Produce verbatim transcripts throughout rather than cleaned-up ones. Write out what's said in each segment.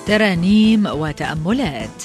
ترانيم وتأملات.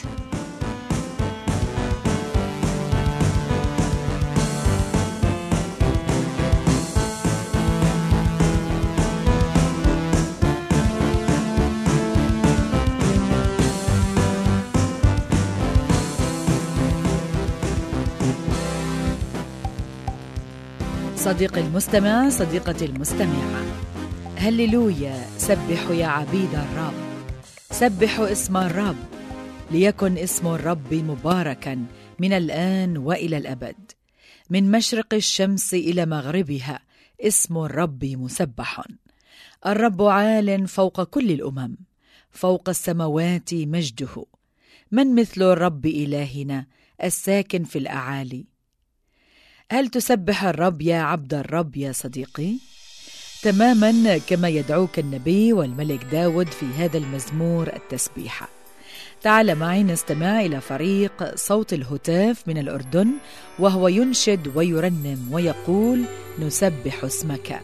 صديقي المستمع، صديقتي المستمعة، هللويا، سبحوا يا عبيد الرب، سبحوا اسم الرب، ليكن اسم الرب مباركا من الآن وإلى الأبد. من مشرق الشمس إلى مغربها اسم الرب مسبح. الرب عال فوق كل الأمم، فوق السماوات مجده. من مثل الرب إلهنا الساكن في الأعالي؟ هل تسبح الرب يا عبد الرب يا صديقي؟ تماما كما يدعوك النبي والملك داود في هذا المزمور التسبيحة. تعال معي نستمع إلى فريق صوت الهتاف من الأردن وهو ينشد ويرنم ويقول: نسبح اسمك.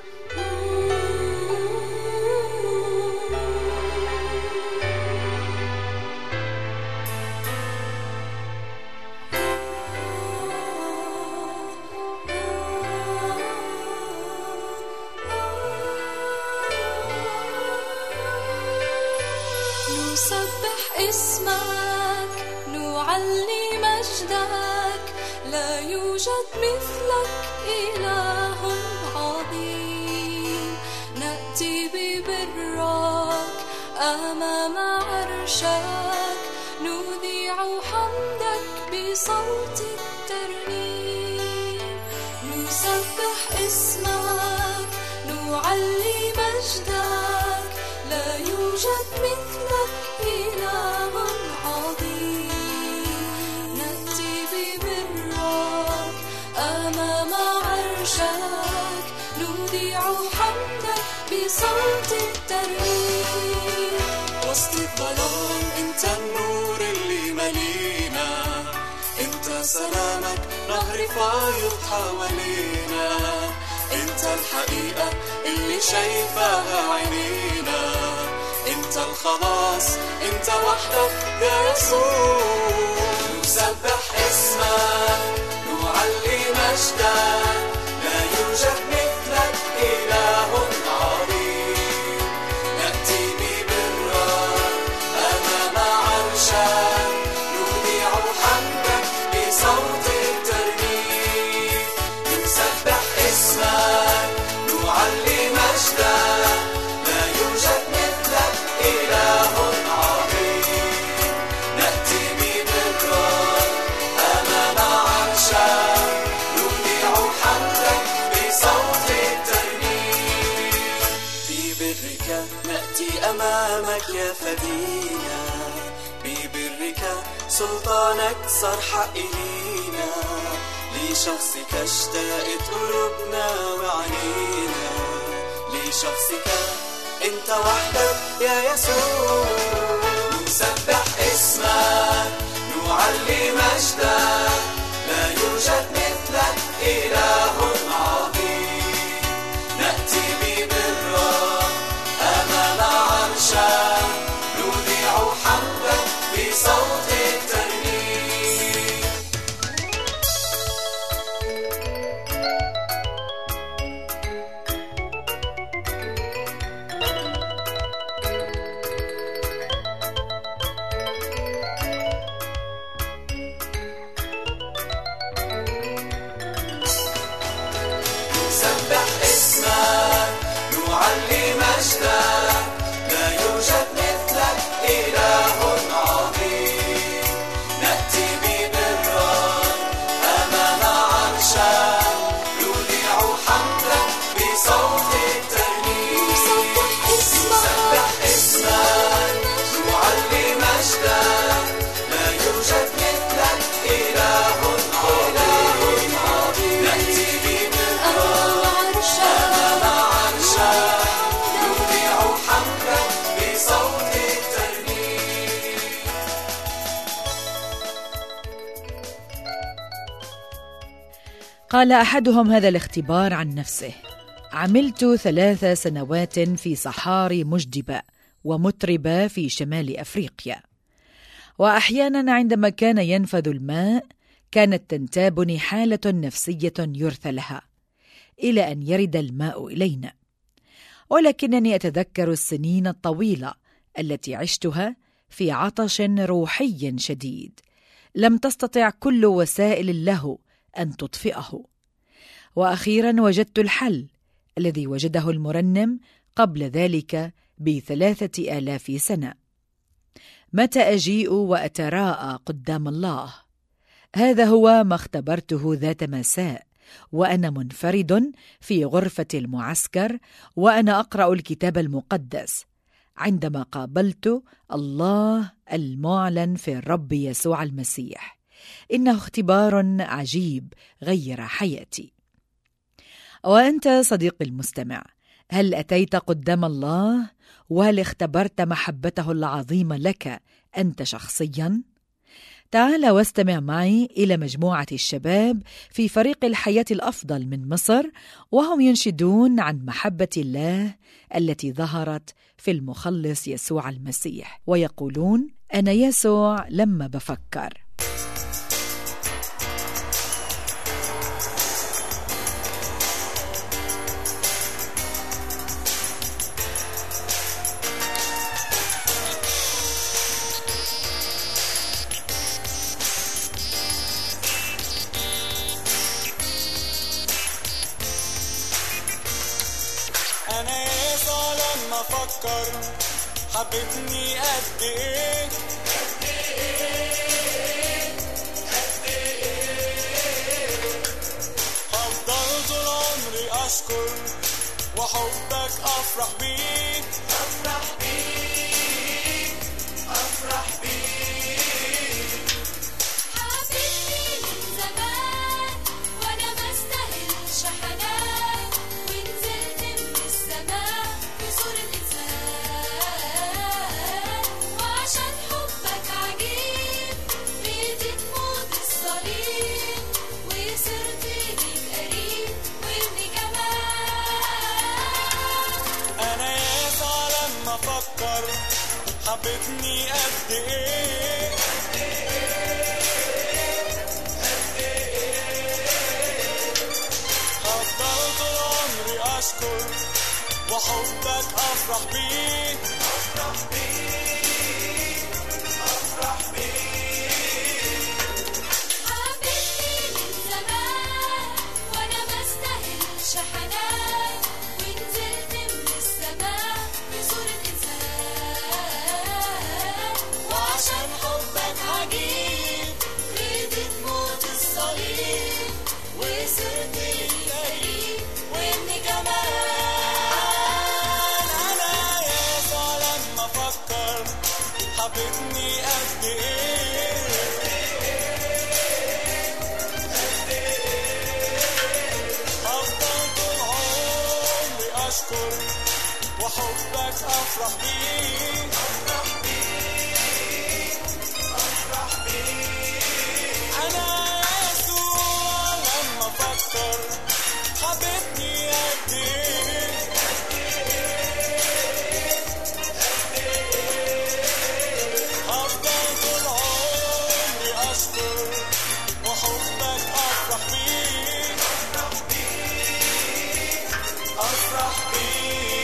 نسبح اسمك، نعلي مجدك، لا يوجد مثلك إله عظيم. نأتي ببرك أمام عرشك، نذيع حمدك بصوت الترنيم. نسبح اسمك، نعلي مجدك، لا يوجد مثلك إله عظيم. نأتي ببرك أمام عرشك، نذيع حمدك بصوت الترنيم. وسط الظلام انت النور اللي ملينا، انت سلامك نهر فايض حوالينا، انت الحقيقة اللي شايفها عينينا، انت الخلاص، انت وحدك يا يسوع. نسبح اسمك، نعلي مجدك، لا يوجد مثلك إله عظيم. نأتي ببرك أمام عرشك، نذيع حمدك بصوت الترنيم. نسبح اسمك، نعلي مجدك، لا يوجد مثلك إله عظيم. نأتي ببرك أمام عرشك، نذيع حمدك بصوت الترنيم. ببرك نأتي أمامك يا فدينا، ببرك سلطانك صار حق إلينا، لشخصك اشتاقت قلوبنا وعنينا، لشخصك انت وحدك يا يسوع. نسبح اسمك، نعلي مجدك، لا يوجد مثلك إله عظيم. نأتي ببرك أمام عرشك، نذيع حمدك بصوت الترنيم. نسبح اسمك، نعلي مجدك، لا يوجد مثلك إله عظيم. نأتي ببرك أمام عرشك، نذيع حمدك بصوت الترنيم. نسبح اسمك، نعلي مجدك، لا يوجد مثلك إله عظيم. نأتي ببرك أمام عرشك، نذيع حمدك بصوت الترنيم. قال أحدهم هذا الاختبار عن نفسه: عملت ثلاث سنوات في صحاري مجدبة ومطربة في شمال أفريقيا. وأحيانا عندما كان ينفذ الماء كانت تنتابني حالة نفسية يرثى لها إلى أن يرد الماء إلينا. ولكنني أتذكر السنين الطويلة التي عشتها في عطش روحي شديد لم تستطع كل وسائل اللهو أن تطفئه. وأخيرا وجدت الحل الذي وجده المرنم قبل ذلك بثلاثة آلاف سنة: متى أجيء وأتراءى قدام الله؟ هذا هو ما اختبرته ذات مساء وأنا منفرد في غرفة المعسكر وأنا أقرأ الكتاب المقدس، عندما قابلت الله المعلن في الرب يسوع المسيح. إنه اختبار عجيب غير حياتي. وأنت صديقي المستمع، هل أتيت قدام الله؟ وهل اختبرت محبته العظيمة لك أنت شخصياً؟ تعال واستمع معي إلى مجموعة الشباب في فريق الحياة الأفضل من مصر، وهم ينشدون عن محبة الله التي ظهرت في المخلص يسوع المسيح، ويقولون: أنا يسوع لما بفكر. أنا يسوع لما أفكر حبتني قد إيه قد إيه قد إيه. هفضل طول عمري أشكر وحبك أفرح بيه أفرح بيه أفرح بيه. حبيبي من زمان وأنا بستاهلش حنان، ونزلت من السماء في صورة إنسان، وعشان حبك عجيب رضيت موت الصليب، وصرت ليك قريب وابني كمان. أنا يسوع لما أفكر حبتني قد إيه قد إيه قد إيه. هفضل طول عمري أشكر وحبك أفرح بيه أفرح بيه أفرح بيه. حبيبي من زمان وأنا بستاهلش حنان، ونزلت من السماء في صورة إنسان، وعشان حبك عجيب رضيت موت الصليب، وصرت ليك قريب وابني كمان. أنا يسوع لما أفكر حبتني قد إيه قد إيه. هفضل طول عمري أشكر وحبك أفرح بيه أفرح بيه أفرح بيه. أنا يسوع لما أفكر حبتني قد إيه قد إيه قد إيه. هفضل طول عمري أشكر وحبك أفرح بيه أفرح بيه أفرح بيه.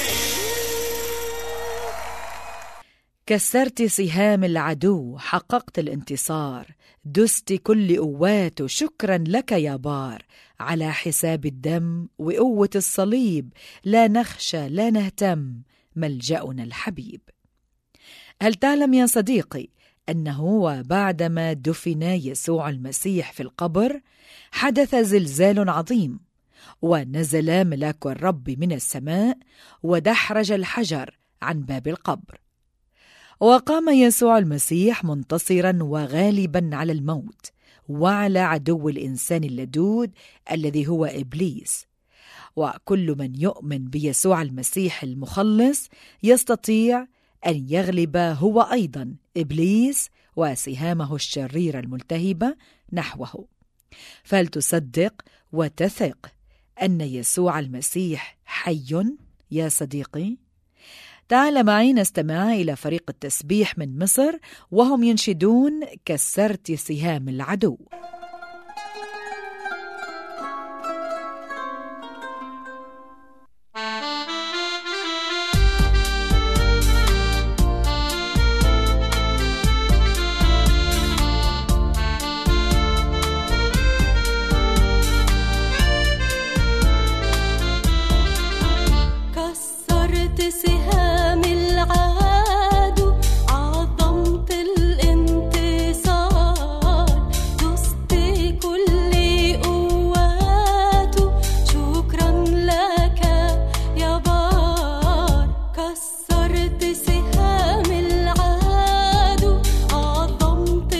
كسرت سهام العدو، حققت الانتصار، دست كل قواته، شكرا لك يا بار. على حساب الدم وقوة الصليب لا نخشى لا نهتم، ملجأنا الحبيب. هل تعلم يا صديقي أنه بعدما دفن يسوع المسيح في القبر حدث زلزال عظيم، ونزل ملاك الرب من السماء ودحرج الحجر عن باب القبر، وقام يسوع المسيح منتصرا وغالبا على الموت وعلى عدو الإنسان اللدود الذي هو إبليس. وكل من يؤمن بيسوع المسيح المخلص يستطيع أن يغلب هو أيضا إبليس وسهامه الشريرة الملتهبة نحوه. فلتصدق وتثق أن يسوع المسيح حي يا صديقي. تعال معي نستمع إلى فريق التسبيح من مصر وهم ينشدون كسرت سهام العدو. سهام العدو عظمت الانتصار دست كل قواته شكرا لك يا بار كسرت سهام العدو عظمت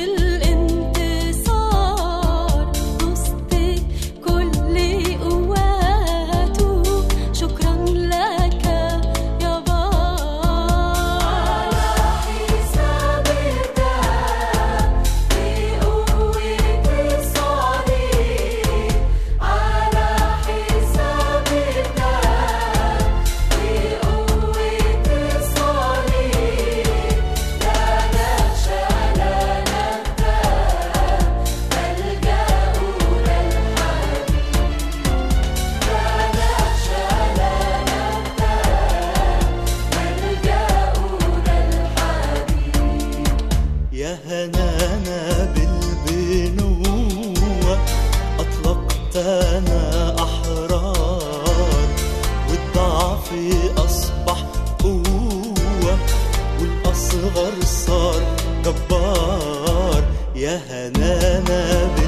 الانتصار دست كل قواته شكرا لك يا هنانا بالبنوة أطلقتنا أحرار والضعف أصبح قوة والأصغر صار جبار يا هنانا